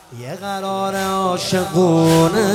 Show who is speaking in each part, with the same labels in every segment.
Speaker 1: یه قرار عاشقونه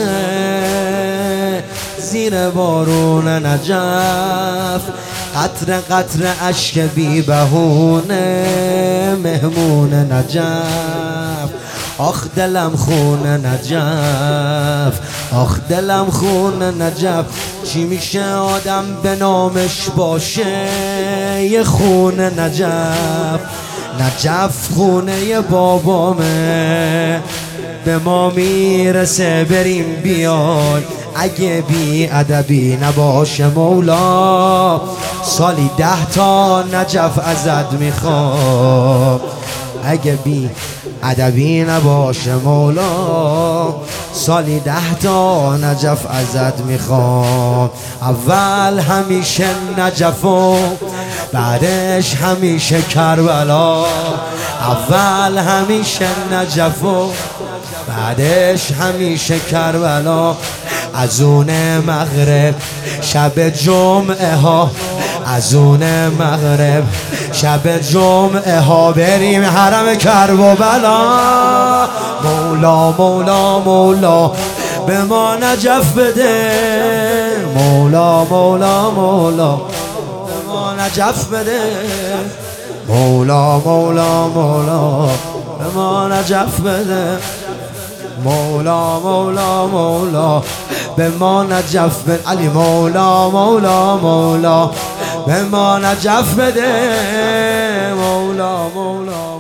Speaker 1: زیر بارون نجف، قطره قطره اشک بی بهونه مهمون نجف. آخ دلم خون نجف، آخ دلم خون نجف. چی میشه آدم به نامش باشه یه خون نجف؟ نجف خونه بابامه، به ما میرسه بریم بیان. اگه بی ادبی نباشه مولا، سالی 10 تا نجف ازت میخوام. اگه بی ادبی نباشه مولا، سالی 10 تا نجف ازت میخوام. اول همیشه نجف و بعدش همیشه کربلا. اول همیشه نجف و بعدش همیشه کربلا. از اون مغرب شب جمعه ها، از اون مغرب شب جمعه ها بریم حرم کربلا. مولا مولا مولا به ما نجف بده، مولا مولا مولا به ما نجف بده. مولا مولا مولا به ما نجف بده. مولا مولا مولا به ما نجف بده. علی مولا مولا مولا به ما نجف بده. مولا مولا